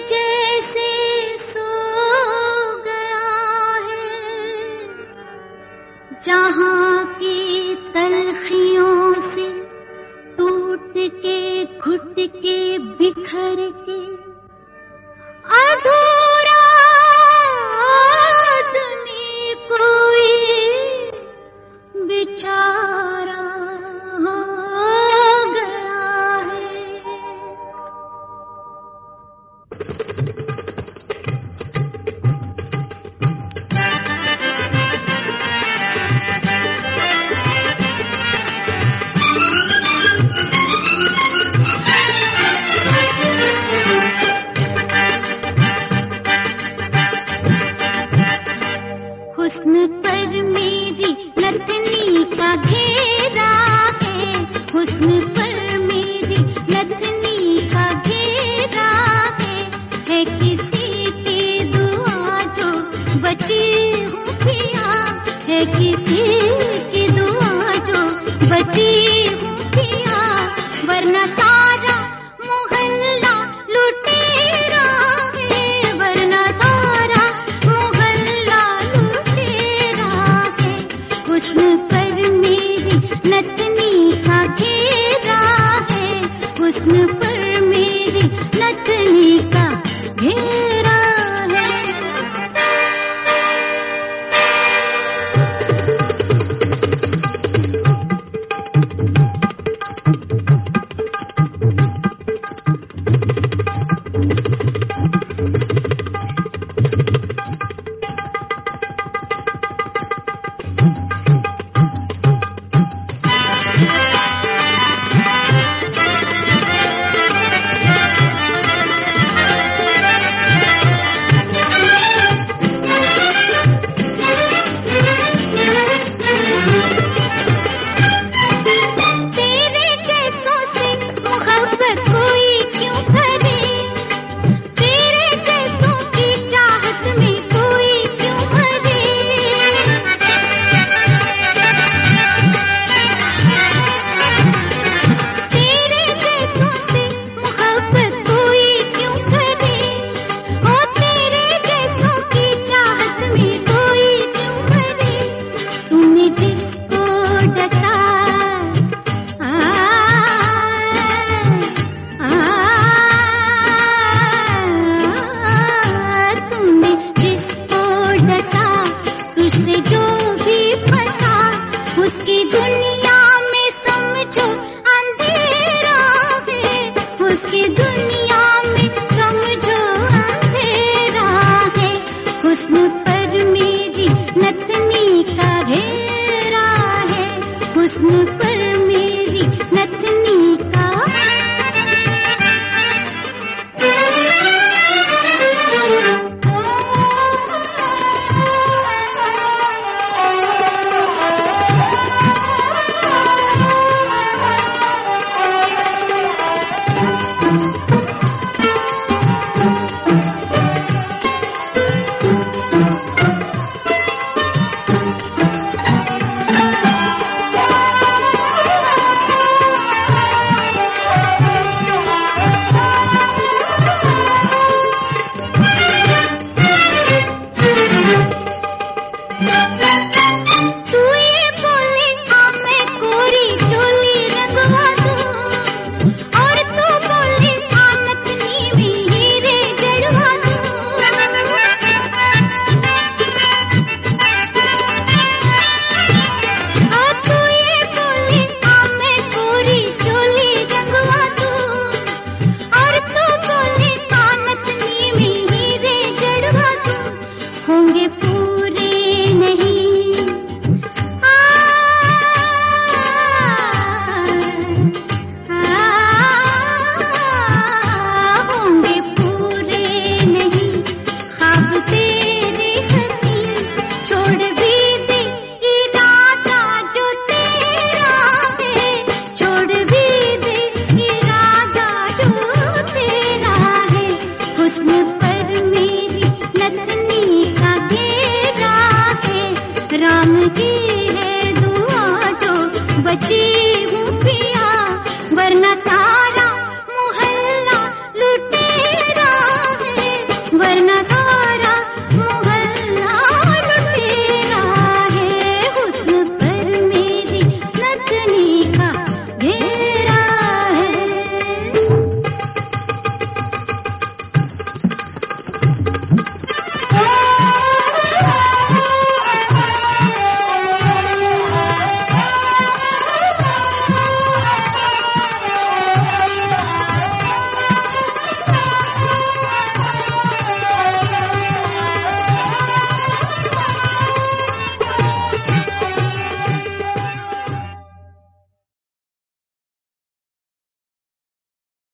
जैसे सो गया है, जहां की तलखियों से टूट के घुट के बिखर के अधूरा आदमी कोई बेचारा हो गया है। हुस्न पर मेरी नथनी का घेरा है, हुस्न पर मेरी नथनी का घेरा है किसी की दुआ जो बची हूँ पिया, है किसी की दुआ जो बची हूँ पिया, वरना सारा मोहल्ला लुटेरा है, वरना सारा मोहल्ला लुटेरा है। हुस्न पर मेरी नथनी का घेरा है, हुस्न पर मेरी नथनी का घेरा है। बची हूँ पिया, वरना